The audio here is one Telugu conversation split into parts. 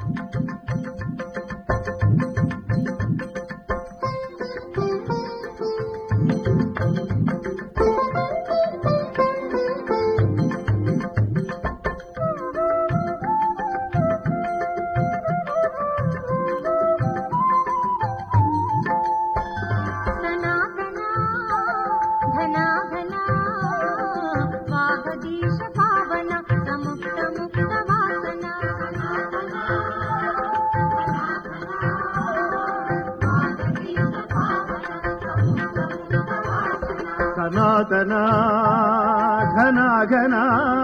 సనాతన ఘన ఘన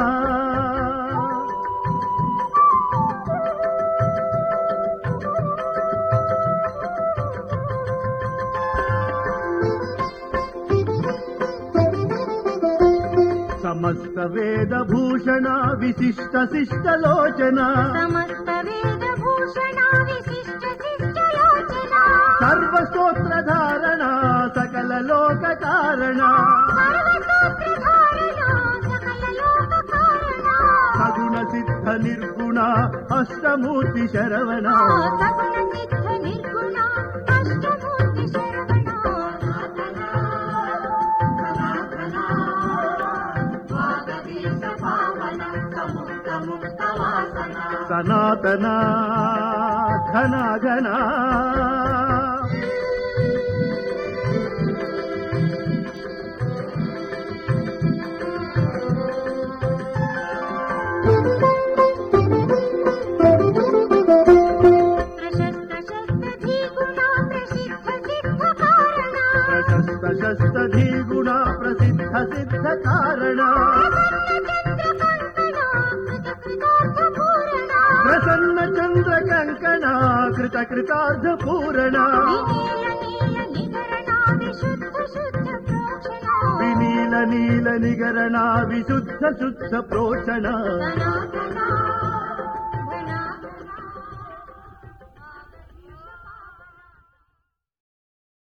సమస్త వేద భూషణ విశిష్ట శిష్టలోచన సర్వస్తోత్రధారణ సకల లోక కారణ సగుణ సిద్ధ నిర్గుణ అష్టమూర్తి శరవణ సనాతన ఘన ఘన ప్రశస్త శస్త్రధీగుణ ప్రసిద్ధ సిద్ధ కారణ ప్రసన్న చంద్ర కంకణ కృత కృతార్థ పూరణ వినీల నీల నిగరణ విశుద్ధ శుద్ధ ప్రోషణ